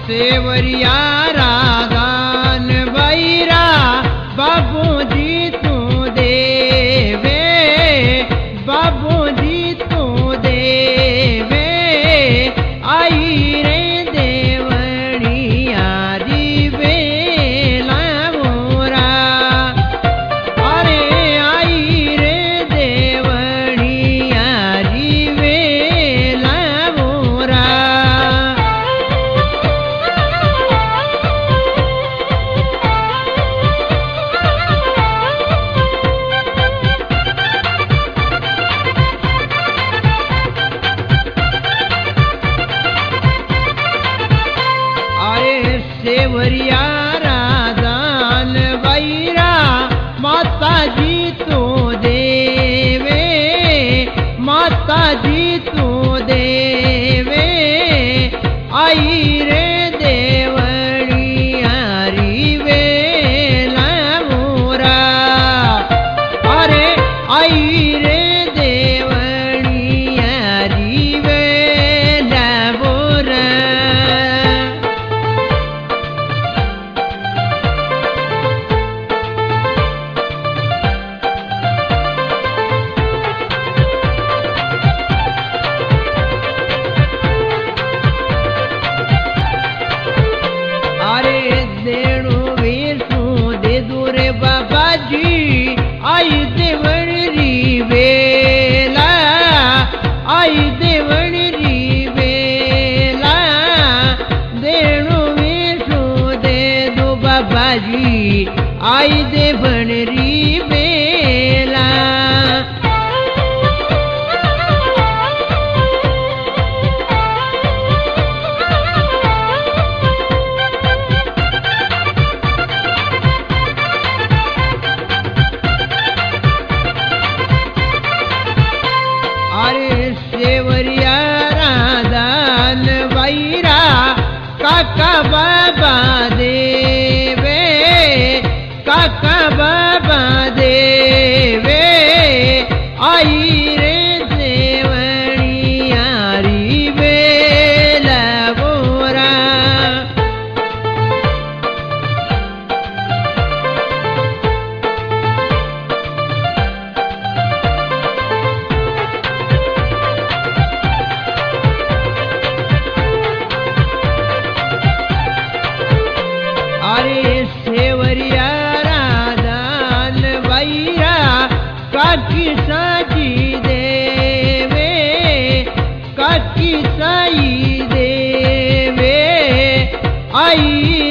सेवरिया राधान बैरा बाबूजी तू देवे, बाबूजी तू देवे, आई रे देवड़िया री बेला मोरा, अरे आई रे देवड़िया री बेला मोरा। सेवरिया राधान बैरा माता जी तू देवे, माता जी तू देवे, आई रे देवड़िया री बेला मोरा, अरे आई रे देवड़िया री बेला मोरा। आई देवण री बेला, आई देवण री बेला, देणु विष्णु दे दो बाबा जी, आई देवण री बेला। सेवरिया राधान बैरा काका बाबा देवे, काका बाबा देवे, आई रे देवड़िया री बेला मोरा। अरे सेवरिया राधान बैरा काकी साजी देवे, काकी साई देवे, आई